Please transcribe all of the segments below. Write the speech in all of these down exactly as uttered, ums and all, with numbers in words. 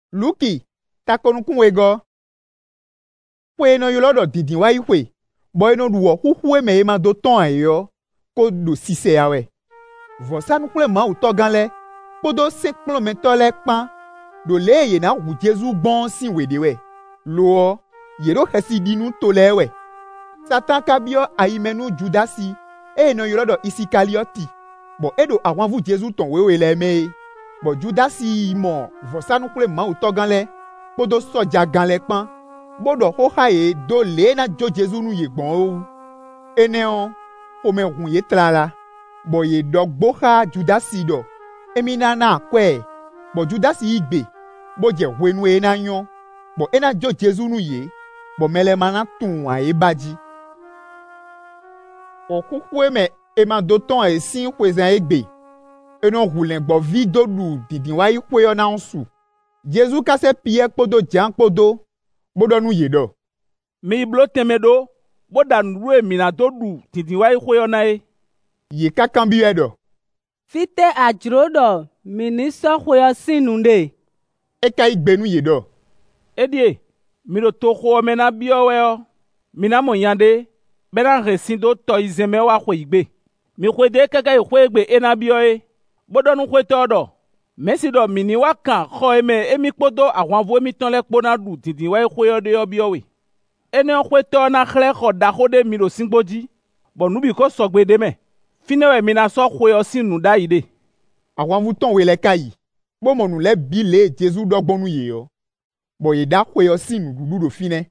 Luki, takonukun wego. Kwe no yolodo didin wa ikwe. Boy no duwo huhu me ema do ton ayo. Ko do sise yawe. Vosa nukule ma utogan le. Podo sekplo mentole kpan. Do le ye na wu Jesu bon sin wedewe. Lo yero hesidinu tolewe. Satan kabio aimenu Judasi. E no yolodo Isikalioti. Bo edo awanvu Jesu ton wewe le me. Bo Judasi mo vosa nukule ma utogan le. Podo soja gan le kpan. Bodo ho haye do le na jo Jesu nu ye gbon o. Eneon, ome hun ye trala. Bo ye dog boha Judasi do. Emina na kwe. Bo Judasi igbe. Bo je wenu e na nyon. Bo ena jo Jesu nu ye. Bo mele mana tun a e baji. Okukwe me ema do ton e sin kwezan egbe. Enon roulen bo vi do du didin wa yi kwe yo na onsu. Jesu kase piye kpodo jan kpodo. Bodo nu yedo. Mi blo temedo, boda nrue mina do du didin wa yi kwe yo na e. Ye kakambi edo. Fite ajrodo miniso kwe sinunde. Eka igbe nu yedo. Edie, mi do to kwe mena biyo we yo. Mina mo yande, bena resin do to izeme wa kwe igbe. Mi kwe de kaka yi kwe igbe ena biyo e. Bodo nu kwe todo. Mesi do mini wa kan kho eme emi kpodo awanvo emi ton le kpona du didin wa kwe yo de yo biyo we. Ene kwe to na khle kho da kho de mi do singboji. Bon nubi ko sogbe de me. Finewe mina so kwe yo sinu da ide. Awanvu ton we le kai. Bo monu le bile Jesu dogbon nu ye yo. Bo ye da kwe yo sinu dudu do fine.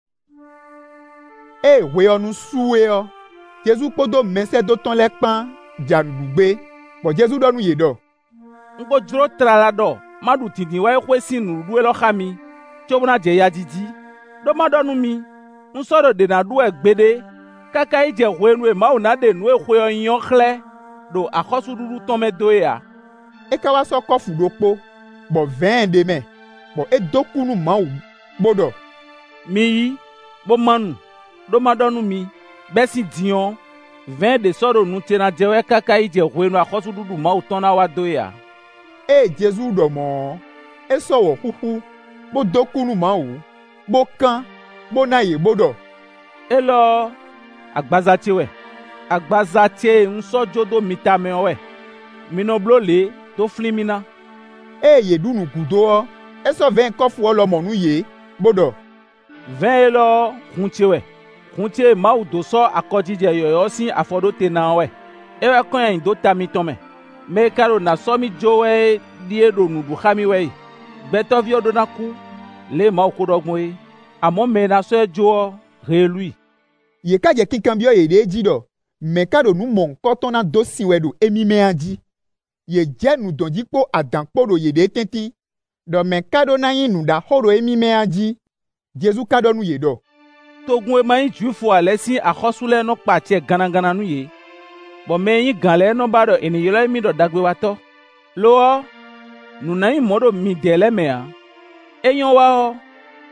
E we yo nu su yo. Jesu kpodo mense do ton le kpan janugbe. Bo Jesu do nu ye do. Ngo jro trala do, madu tindin wa kwe sinu duwe lo khami, chobuna je ya jiji. Do madonu mi, nsoro de na duwe gbede, kaka ije wenwe ma una de nwe kwe yo nyon khle, do akhosu dudu tome doe ya. E kawa so kofu do po, bo vingt de me, bo e dokunu ma u, bodo. Mi yi, bo manu, do madonu mi, besi dion, vingt de soro nu tena jewe kaka ije wenwe akhosu dudu ma utona wa doe ya. E Jesu do mo, e so wo huhu, bo dokunu ma u, bo kan, bo na ye bodo. Elo, agbazatie we, agbazatie nso jodo mitame we, minoblo le, do flimina. E ye dunu kudo, e so vingt kofu olo monu ye, bodo. vingt elo, kuntie we, kuntie ma u do so akojije yoyo sin afodo tena we. Ewe kwen do tamitome. Me karo na somi jowe die do nudu khami we. Beto vio do na ku le ma ko dogmo e. Amo me na so jo re lui. Ye ka je kinkambio ye de jido. Me karo nu mon koton na do siwedo emi me anji. Ye je nu donji po adan kporo ye de tenti. Do me karo na yin nu da horo emi me anji. Jesu kado nu ye do. Togun e ma yin jufu alesi akhosule no patie ganagana nu ye. Bo me yin ganle no bado eni yele mi do dagbe wato. Lo nu na yin modo mi dele me a. Eyon wa o.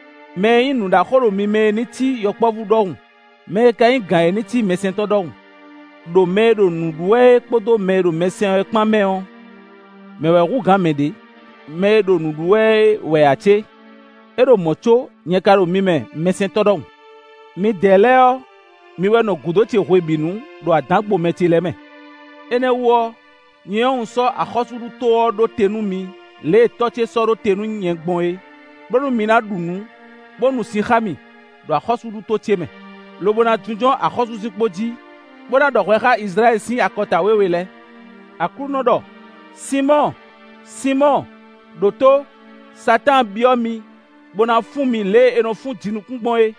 Me yin nu da khoro mi me ni ti yokpovu dohun. Me ka yin gan eni ti mesen to dohun. Do me do nu duwe kpodo me do mesen e kpan me on. Me we ru gan me de. Me do nu duwe we ache. E do mocho nye karo mi me mesen to dohun. Mi dele o. Mi we no gudo ti hwe binu do adagbo meti leme. Ene wo nyon so akhosudu to do tenu mi le toche so do tenu nyengbon e. Bonu mina dunu bonu si khami do akhosudu to tieme. Lobona tunjon akhosu si poji. Bona do kha Israel sin akota wewele. Akruno do Simon Simon doto Satan biomi bona fun mi le eno fun dinu kungbon e.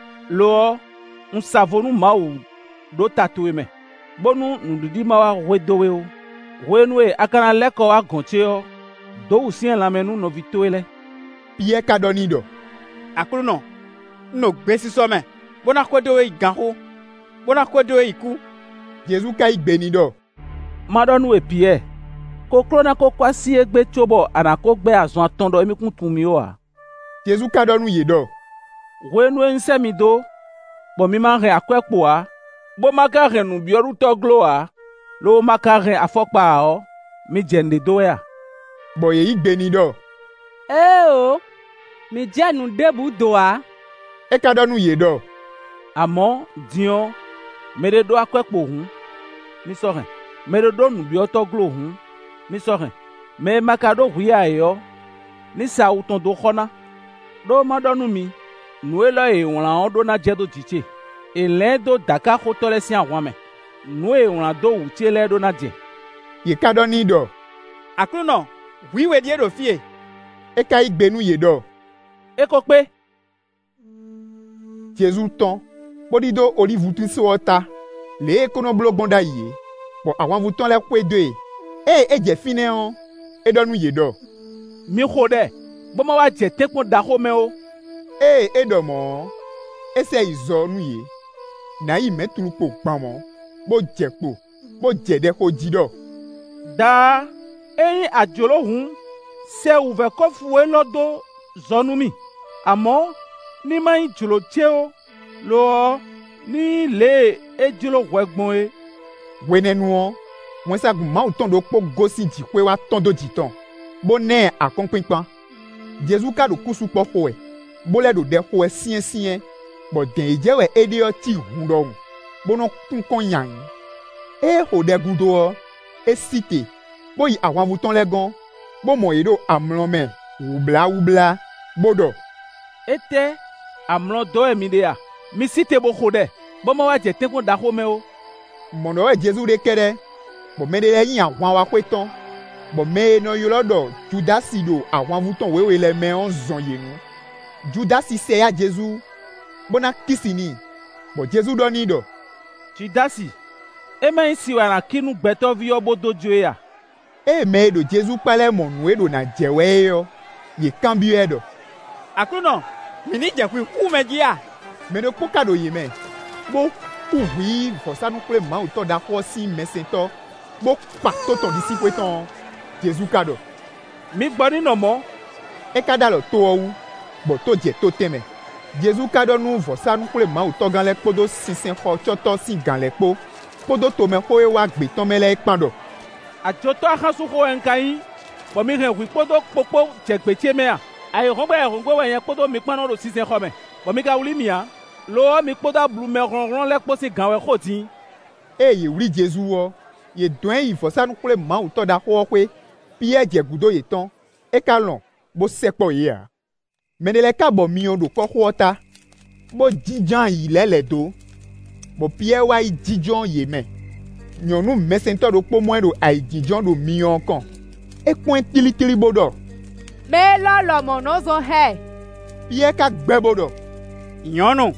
Lo un savonu maou do tatoué me. Bonu nududi mawa wedowe o. Wenwe akana leko agonche o. Do usien lamenu no vitoele. Pierre kadonido. Akruno. No gbesi some. Bona kwedowe iganho. Bona kwedowe iku. Jesu ka igbenido. Madonu e Pierre. Ko klona ko kwasi egbe chobo anako gbe azon atondo emi kun tumi o a. Jesu kadonu yedo. Wenwe nsemido. Bo mi man re akwepo a. Bo maka re nu bioru toglo a. Lo maka re afokpa a o. Mi jende do ya. Bo ye igbeni do. ee o mi jẹ́ nu débu doa. Eka do nu ye do. Àmọ́ dion mede do akwepo hun mi sore mede do nubi otoglo hun mi sore me makado huya yo ni sa uton do khona do ma do nu mi nu elo e won do na je do tiche ele do daka ko tole si awon me nu e won do wuti le do na je Ye ka do ni do. Akruno, wiwe die do fie. Eka igbe nu ye do. e ko pe Jésus ton. Bodi do oli vutu si ota. Le kono blo bonda ye. Bo àwọn vuton le kwe de. E e je fine on. E do nu ye do. mi khode bo ma wa je tekun da ko me o E e do mo. Ese izo nu ye. Na yi metulu po pamo. Bo je po. Bo je de ko ji do. da eyin ajolo hun se uve ko fuwe lodo zonumi àmọ́ ni ma yin jolo tie o lo ni le ejilo wegbon e Wenenu on. Wọ́n sa gun ma o ton do po gosi ji kwe wa ton do ji ton. Bo ne akonpinpan. Jésus ka do kusu po ko e. Bo le do de ko e sien sien. Bo den eje we ede o ti hun do. Bo no kun kon yan. E ho de gudo o. E site. Bo yi àwọn vuton le gan. Bo mo edo amlon men. Oubla oubla. Bodo. ete amlo do emi de ya mi site bo khode bo ma wa je tekun da ko me o Mono e Jésus de kede. Bo me de le yin àwọn wa kwe ton. Bo me no yo lodo Judasi do àwọn vuton wewe le me on zon ye nu. Judasi se ya Jésus. Bona kisini. Bo Jésus do ni do. Judasi e ma yin siwa na kinu gbeto vi obodo jo ya E me do Jésus pale monu e do na jewe yo. Ye kambi e do. Akruno, mi ni je ku ku me dia. Me do poka do ye me. Bo ku wi fosa nu kule ma o to da ko si mesento. Bo pa to ton disciple ton. Jésus kado. mi gbo ni no mo E kada lo to ou. Bo to je to teme. Jésus kado nu fosa nu kule ma o to gan le podo sinsin ko choto si gan le po. Podo to me ko e wa gbe ton me le pando. ajoto ahasu ko en kan bo mi he wi podo popo je gbe tie me a ayi ron gbe ron gbe we yen podo mi pano ro sisen ko me bo mi ka wuli mi a lo mi podo blu me ron ron le po si gan we ko tin E ye wuri Jésus wo. Ye doin yi fosa nu kule ma o to da ko kwe. Pierre je gudo ye ton. E kalon. Bo sekpo ye a. Menele ka bo mi on do ko kwota. Bo jijan yi lele do. Bo Pierre wa yi jijan ye me. Nyonu mesento do po mo do ai jijan do mi on kan. E kwen tili tili bodo. Me lo lo mo no zo he. Pierre ka gbe bodo. Nyonu,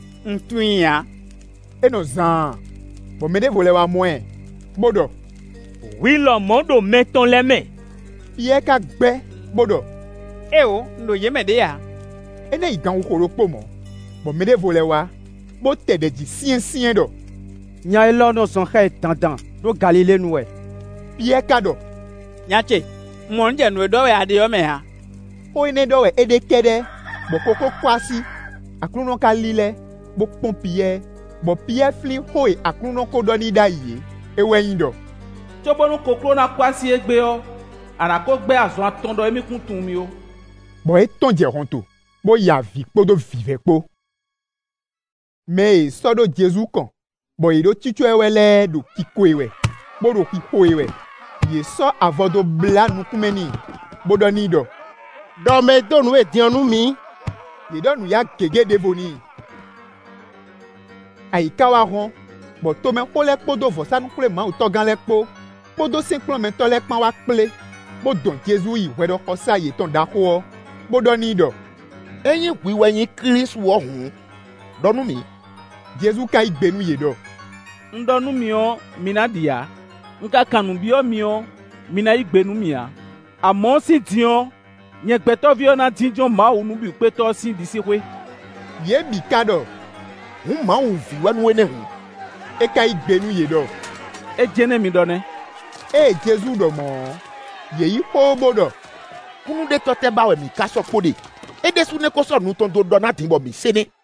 ntuia. E no zan. Bo mede vole wa moen. Bodo. Oui, le monde mettons les mains. Pierre ka gbe bodo. E o, ndo ye me dia. E ne igan wo koro po mo. Bo mede vole wa. Bo tede ji sien sien do. Nya elo no son he tandan do Galilée noué. Pierre kado. Nyache, mon je no do we ade yo me ha. O ene do we ede kede. Bo koko kwasi. Akruno ka lile. Bo pon Pierre. Bo Pierre fli hoi akruno ko do ni da ye. E weyin do. tsobonu koklo na kwasi egbe o anako gbe azon atondo emi kun tun mi o Bo e ton je honto. Bo ya vi podo vive po. Me sodo Jésus kan. Bo e do titu ewele do kiko ewe. Bo do kiko ewe. Ye so avodo bla nu kumeni. Bo do ni do. Do me do nu e dianu mi. Ye do nu ya gege devoni. Aika wa ron. Bo to me ko le podo vosa nu kule ma o to gan le po. Podo sinklon men to le pan wa ple. Bo don Jésus yi wedo kosa ye ton da ko. Bo do ni do. Eyin wiwe yin Chris wo hun. Do nu mi. Jésus ka igbenu ye do. ndonu mi o mina dia nka kanu bi o mi o mina igbenu mi a àmọ́ si dion nye gbeto vi o na dinjon ma unu bi pe to si disi kwe Ye bi kado. Hun ma un fi wa nu ene hun. E ka igbenu ye do. e jene mi do ne E Jésus do mo. Ye yi po bodo. Kunu de tote ba we mi ka so pode. E de su ne ko so nu ton do do na tin bo mi sene.